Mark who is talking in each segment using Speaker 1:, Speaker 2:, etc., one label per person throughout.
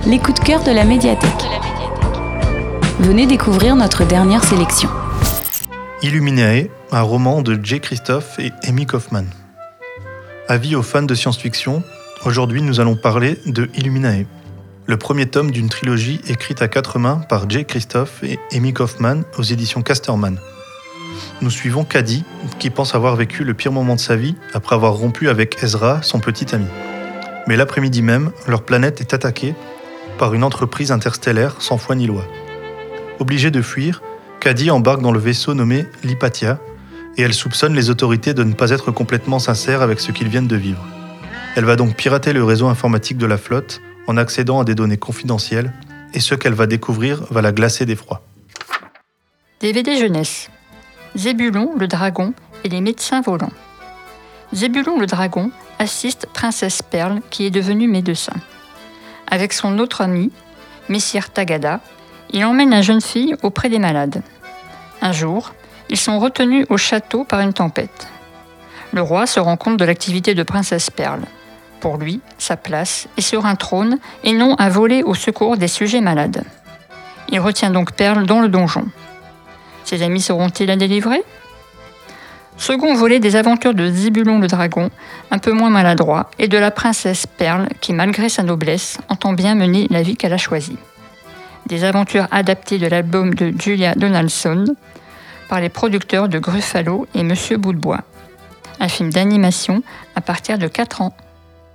Speaker 1: les coups de cœur de la médiathèque. Venez découvrir notre dernière sélection.
Speaker 2: Illuminae, un roman de J. Christophe et Amy Kaufman. Avis aux fans de science-fiction, aujourd'hui nous allons parler de Illuminae, le premier tome d'une trilogie écrite à 4 mains par J. Christophe et Amy Kaufman aux éditions Casterman. Nous suivons Cady, qui pense avoir vécu le pire moment de sa vie après avoir rompu avec Ezra, son petit ami. Mais l'après-midi même, leur planète est attaquée par une entreprise interstellaire sans foi ni loi. Obligée de fuir, Cady embarque dans le vaisseau nommé l'Hypatia, et elle soupçonne les autorités de ne pas être complètement sincères avec ce qu'ils viennent de vivre. Elle va donc pirater le réseau informatique de la flotte en accédant à des données confidentielles, et ce qu'elle va découvrir va la glacer d'effroi.
Speaker 3: DVD jeunesse. Zébulon le dragon et les médecins volants. Zébulon le dragon assiste Princesse Perle qui est devenue médecin. Avec son autre ami, Messire Tagada, il emmène la jeune fille auprès des malades. Un jour, ils sont retenus au château par une tempête. Le roi se rend compte de l'activité de Princesse Perle. Pour lui, sa place est sur un trône et non à voler au secours des sujets malades. Il retient donc Perle dans le donjon. Ses amis seront-ils à délivrer ? Second volet des aventures de Zébulon le dragon, un peu moins maladroit, et de la princesse Perle qui, malgré sa noblesse, entend bien mener la vie qu'elle a choisie. Des aventures adaptées de l'album de Julia Donaldson par les producteurs de Gruffalo et Monsieur Bout-de-Bois. Un film d'animation à partir de 4 ans.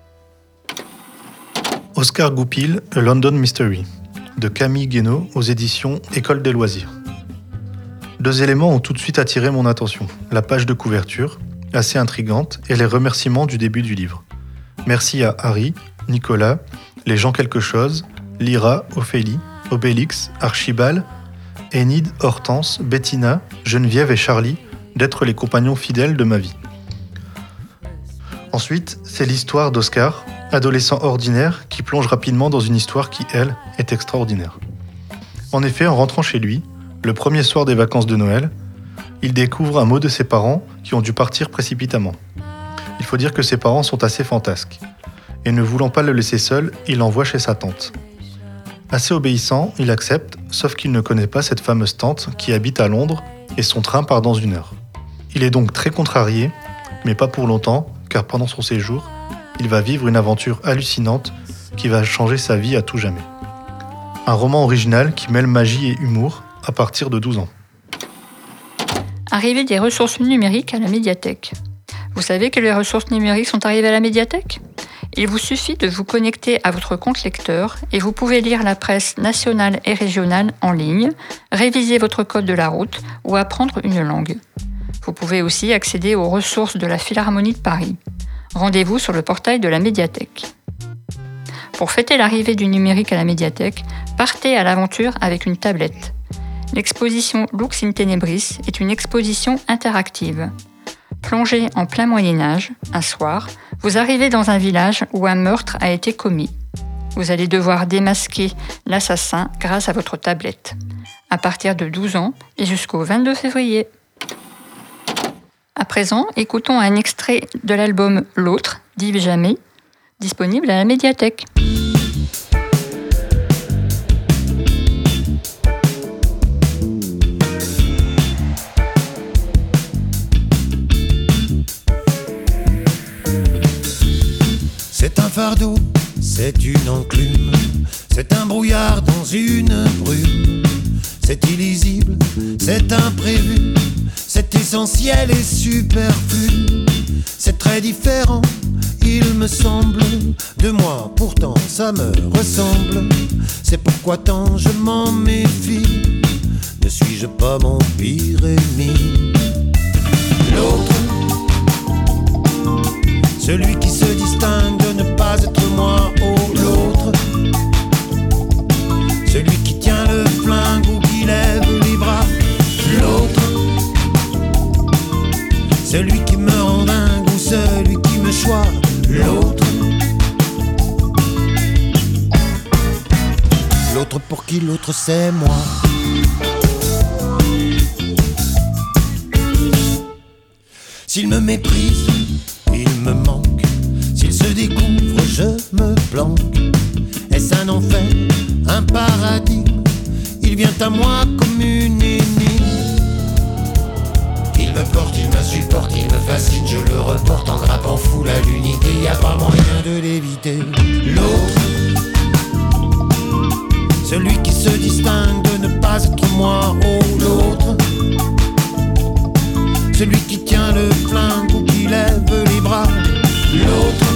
Speaker 2: Oscar Goupil, A London Mystery, de Camille Guénaud aux éditions École des loisirs. 2 éléments ont tout de suite attiré mon attention. La page de couverture, assez intrigante, et les remerciements du début du livre. Merci à Harry, Nicolas, les gens quelque chose, Lyra, Ophélie, Obélix, Archibald, Enid, Hortense, Bettina, Geneviève et Charlie d'être les compagnons fidèles de ma vie. Ensuite, c'est l'histoire d'Oscar, adolescent ordinaire qui plonge rapidement dans une histoire qui, elle, est extraordinaire. En effet, en rentrant chez lui, le premier soir des vacances de Noël, il découvre un mot de ses parents qui ont dû partir précipitamment. Il faut dire que ses parents sont assez fantasques. Et ne voulant pas le laisser seul, il l'envoie chez sa tante. Assez obéissant, il accepte, sauf qu'il ne connaît pas cette fameuse tante qui habite à Londres et son train part dans 1 heure. Il est donc très contrarié, mais pas pour longtemps, car pendant son séjour, il va vivre une aventure hallucinante qui va changer sa vie à tout jamais. Un roman original qui mêle magie et humour à partir de 12 ans.
Speaker 3: Arrivée des ressources numériques à la médiathèque. Vous savez que les ressources numériques sont arrivées à la médiathèque ? Il vous suffit de vous connecter à votre compte lecteur et vous pouvez lire la presse nationale et régionale en ligne, réviser votre code de la route ou apprendre une langue. Vous pouvez aussi accéder aux ressources de la Philharmonie de Paris. Rendez-vous sur le portail de la médiathèque. Pour fêter l'arrivée du numérique à la médiathèque, partez à l'aventure avec une tablette. L'exposition Lux in Tenebris est une exposition interactive. Plongé en plein Moyen-Âge, un soir, vous arrivez dans un village où un meurtre a été commis. Vous allez devoir démasquer l'assassin grâce à votre tablette. À partir de 12 ans et jusqu'au 22 février. À présent, écoutons un extrait de l'album L'Autre, d'Yves Jamais, disponible à la médiathèque.
Speaker 4: C'est un fardeau, c'est une enclume, c'est un brouillard dans une brume. C'est illisible, c'est imprévu, c'est essentiel et superflu. C'est très différent, il me semble, de moi, pourtant ça me ressemble. C'est pourquoi tant je m'en méfie, ne suis-je pas mon pire ennemi? L'autre, celui qui se distingue de ne pas être moi, oh l'autre, celui qui tient le flingue ou qui lève les bras, l'autre, celui qui me rend dingue ou celui qui me choisit, l'autre, l'autre pour qui l'autre c'est moi. S'il me méprise, il me manque. S'il se découvre, je me planque. Est-ce un enfer à moi comme une énigme. Il me porte, il m'insupporte, il me fascine, je le reporte en grappant foule à l'unité, y a pas moyen de l'éviter. L'autre, celui qui se distingue de ne pas être moi, oh l'autre, celui qui tient le flingue ou qui lève les bras. L'autre,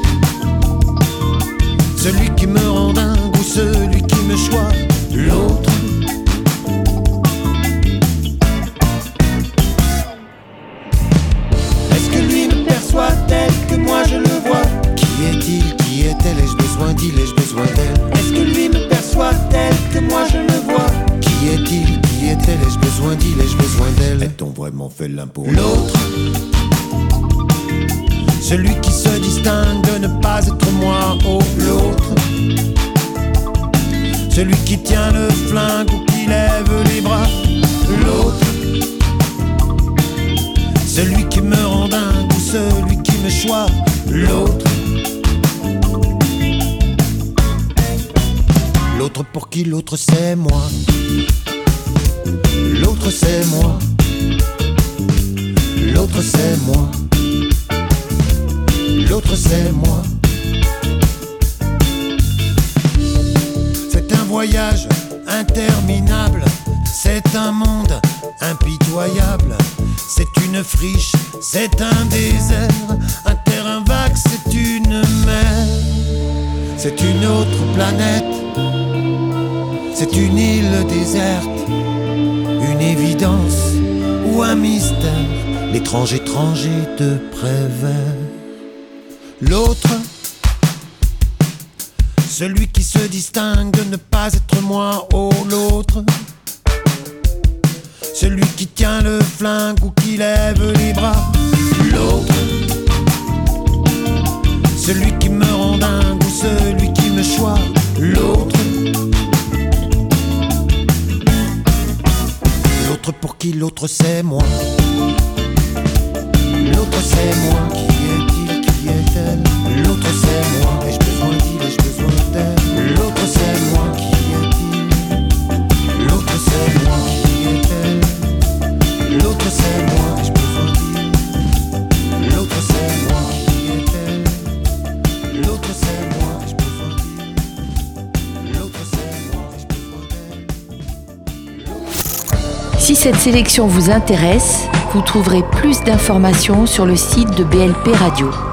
Speaker 4: celui qui me rend dingue ou celui qui me choisit. L'autre, est-ce que lui me perçoit tel que moi je le vois? Qui est-il, qui est-elle? Ai-je besoin d'il, ai-je besoin d'elle? Est-ce que lui me perçoit tel que moi je le vois? Qui est-il, qui est-elle? Ai-je besoin d'il, ai-je besoin d'elle? A-t-on vraiment fait l'un pour l'autre? Celui qui se distingue de ne pas être moi, oh l'autre, celui qui tient le flingue ou qui lève les bras. L'autre, celui qui me rend dingue ou celui qui me choisit. L'autre, l'autre pour qui l'autre c'est moi. L'autre c'est moi. L'autre c'est moi. L'autre c'est moi. C'est un voyage interminable, c'est un monde impitoyable, c'est une friche, c'est un désert, un terrain vague, c'est une mer, c'est une autre planète, c'est une île déserte, une évidence ou un mystère, l'étrange étranger te prévert. L'autre, celui qui se distingue de ne pas être moi, oh l'autre, celui qui tient le flingue ou qui lève les bras. L'autre, celui qui me rend dingue ou celui qui me choisit. L'autre, l'autre pour qui l'autre c'est moi. L'autre c'est moi. Qui est-il, qui est-elle? L'autre c'est moi. Ai-je besoin d'il, ai-je besoin d'elle? L'autre c'est moi. Qui est-il? L'autre c'est moi. Qui est-elle? L'autre c'est moi. Ai-je besoin d'il? L'autre c'est moi. Qui est-elle? L'autre c'est moi. Ai-je besoin d'il? L'autre c'est moi. Ai-je besoin d'elle?
Speaker 1: Si cette sélection vous intéresse, vous trouverez plus d'informations sur le site de BLP Radio.